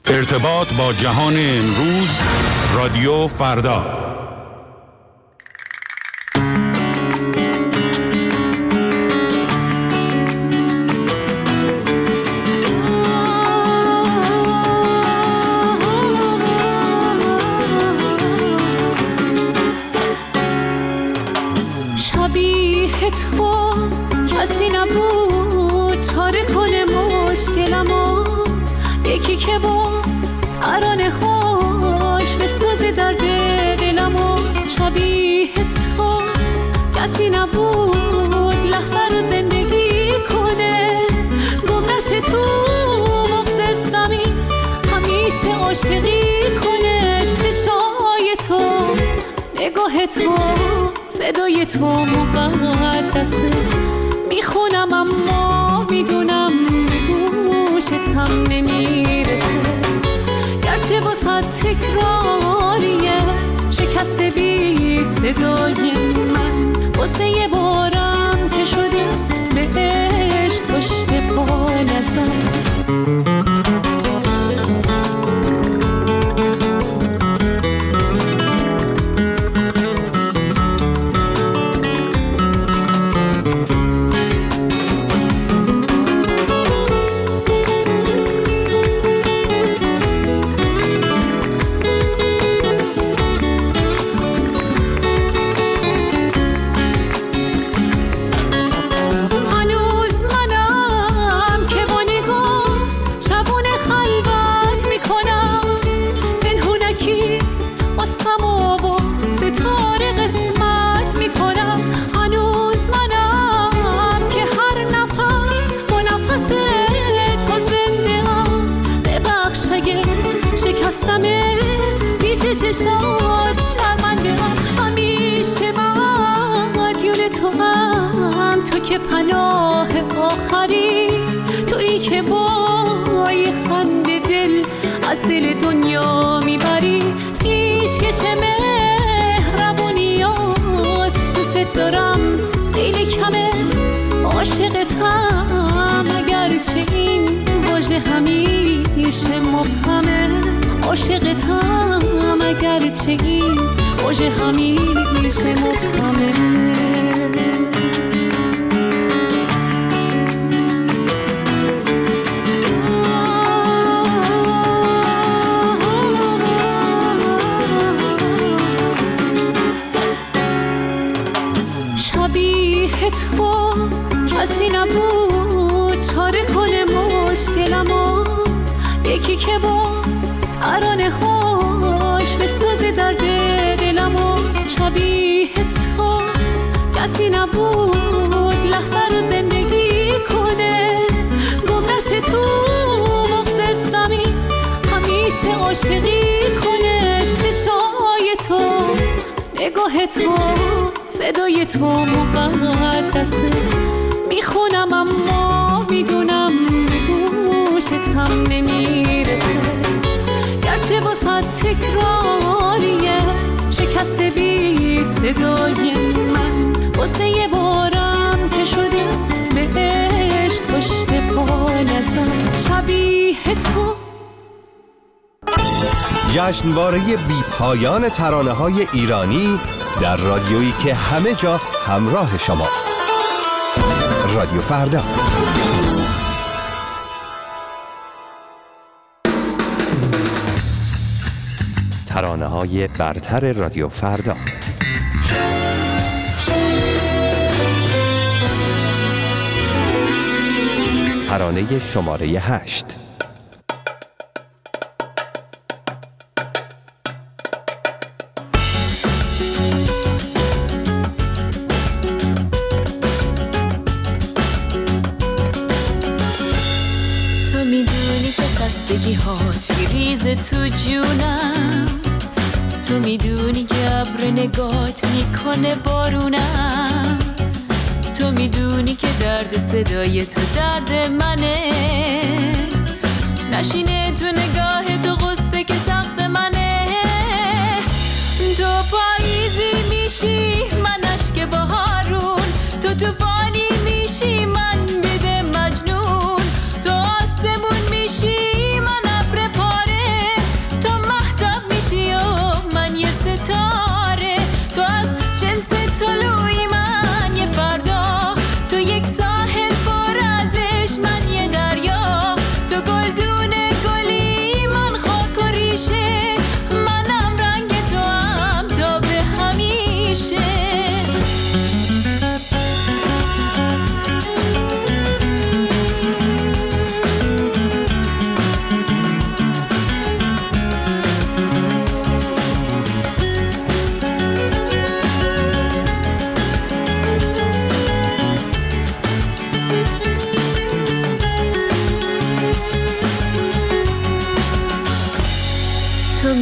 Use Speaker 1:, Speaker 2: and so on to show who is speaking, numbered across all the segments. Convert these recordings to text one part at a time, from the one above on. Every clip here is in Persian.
Speaker 1: ارتباط با جهان امروز، رادیو فردا.
Speaker 2: شبیه تو کسی نبود چاره کنه مشکلمو، یکی که با ترانه هاش بسازه درد دلمو. شبیه تو کسی نبود لحظه رو زندگی کنه، گم نشه تو مغز زمین همیشه عاشقی کنه. چشای تو، نگاه تو، صدای تو مقدسه، میخونم اما میدونم گوشت هم نمیرسه. گرچه واسه تکراریه شکست بی صدای من، واسه یه بارم که شده به عشق پشت پا نزن. چشات شرمنده هم همیشه مدیون تو هم، تو که پناه آخری، تویی که با یه خنده دل از دل دنیا میبری. پیشکش مهربونیات دوست دارم خیلی کمه، عاشقتم اگرچه این واژه همیشه مبهمه. عاشقتم اگرچه این واژه همیشه مبهمه. شبیه تو کسی نبود چاره کنه مشکلمو، یکی که با ترانه هاش بسازه درد دلمو. شبیه تو کسی نبود لحظه رو زندگی کنه، گم نشه تو مغز زمین همیشه عاشقی کنه. چشای تو، نگاه تو، صدای تو مقدسه، میخونم اما میدونم گوشت هم نمیرسه. گرچه واسه تکراریه شکست بی صدای من، واسه یه بارم که شده به عشق پشت پا نزن. شبیه تو.
Speaker 3: جشنواره بی پایان ترانه‌های ایرانی در رادیویی که همه جا همراه شماست. رادیو فردا. ترانه‌های برتر رادیو فردا. ترانه شماره 8.
Speaker 2: تو میدونی که خستگی هات میریزه تو جونم، تو میدونی که ابر نگات میکنه بارونم، تو میدونی که درد صدای تو درد منه، نشینه تو نگاه تو غصه که سخت منه. تو پاییزی میشی من اشک بهارون، تو طوفانی میشی من بده مجنون، تو آسمون میشی من ابر پاره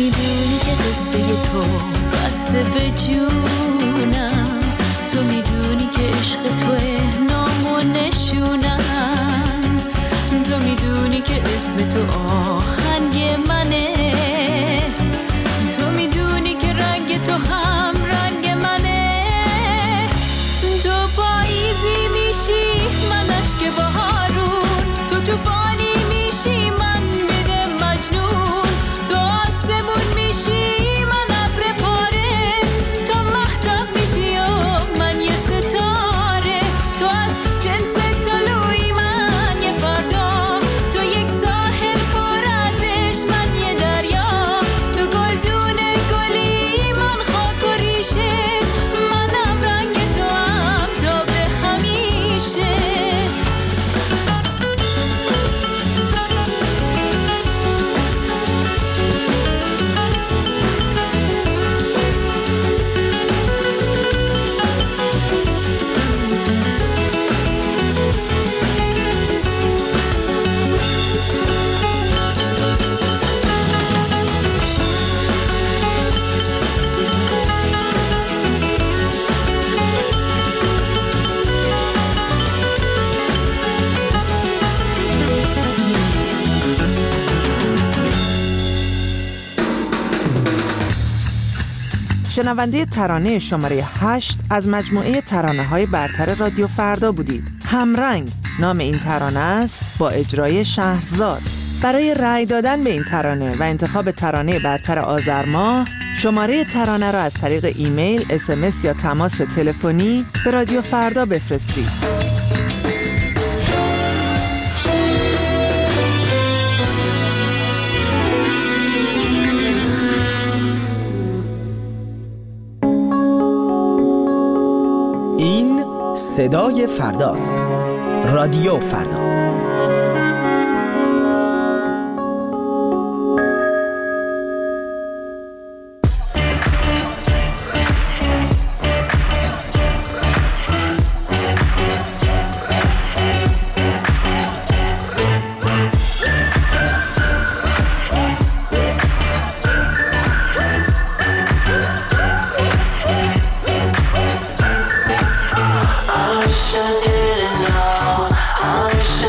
Speaker 2: میدونی که قصه تو بسته به جونم، تو میدونی که عشق توه نام و نشونم، تو میدونی که اسم تو آهنگ منه، تو میدونی که رنگ تو هم رنگ منه، تو پاییزی میشی من اشک بهارون، تو طوفانی میشی من بده مجنون، تو آسمون میشی من ابر پاره، تو مهتاب میشی و من یه ستاره، تو از جنس طلوعی من یه فردا، تو یک ساحل پر از عشق من یه دریا، تو گلدون گلی من خاک و ریشه، منم رنگ تو هم تا به همیشه.
Speaker 4: شنونده ترانه شماره 8 از مجموعه ترانه‌های برتر رادیو فردا بودید. همرنگ نام این ترانه است با اجرای شهرزاد. برای رأی دادن به این ترانه و انتخاب ترانه برتر آذر ماه، شماره ترانه را از طریق ایمیل، SMS یا تماس تلفنی به رادیو فردا بفرستید.
Speaker 5: این صدای فرداست. رادیو فردا.
Speaker 6: I wish I didn't know. I wish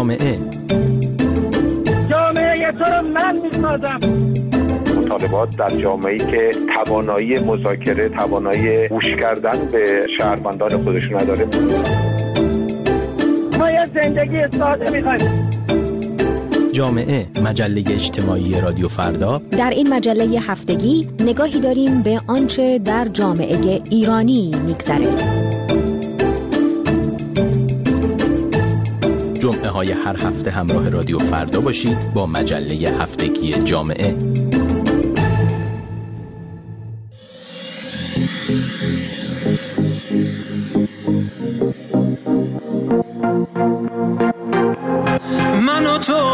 Speaker 5: جامعه
Speaker 6: تو رو من می‌سازم.
Speaker 7: مطالبات در جامعه‌ای که توانایی مذاکره، توانایی گوش کردن به شهروندان خودشون نداره.
Speaker 6: ما یه زندگی ساده می‌خوایم.
Speaker 5: جامعه، مجله اجتماعی رادیو فردا.
Speaker 8: در این مجله هفتگی نگاهی داریم به آنچه در جامعه ایرانی می‌گذره.
Speaker 5: جمعه های هر هفته همراه رادیو فردا باشید با مجله هفتگی جامعه.
Speaker 9: من و تو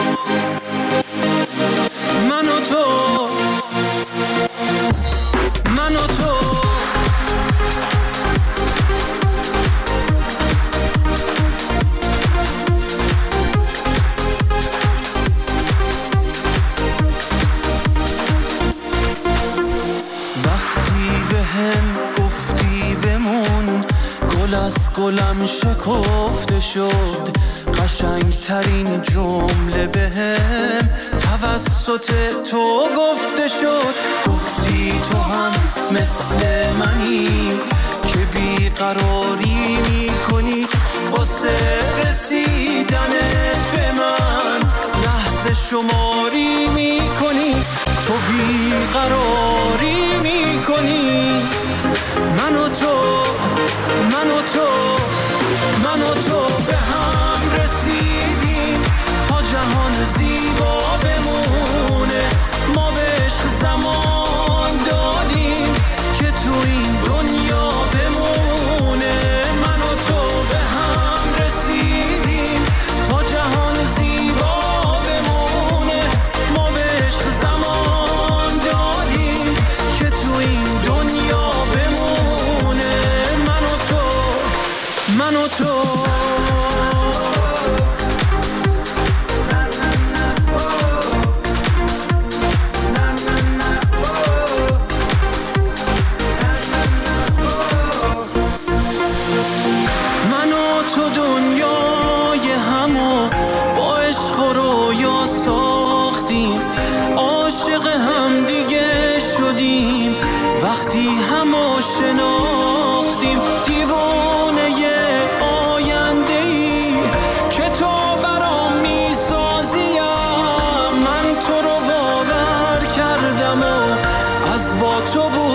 Speaker 9: گلم شکفته شد، قشنگترین جمله بهم توسط تو گفته شد. گفتی تو هم مثل منی که بیقراری میکنی واسه رسیدنت به من، لحظه شماری میکنی، تو بیقراری میکنی. من و تو به هم رسیدیم تا جهان زیبا بمونه. ما به عشق زمان دادیم که تو این دنیا بمونه. من و تو به هم رسیدیم تا جهان زیبا بمونه. ما به عشق زمان دادیم که تو این دنیا بمونه. من و تو دنیای همو با عشق و رویا ساختیم، عاشق هم دیگه شدیم وقتی همو شناختیم. دیوانه آینده‌ای که تو برام میسازیم، من تو رو باور کردم و از با تو بود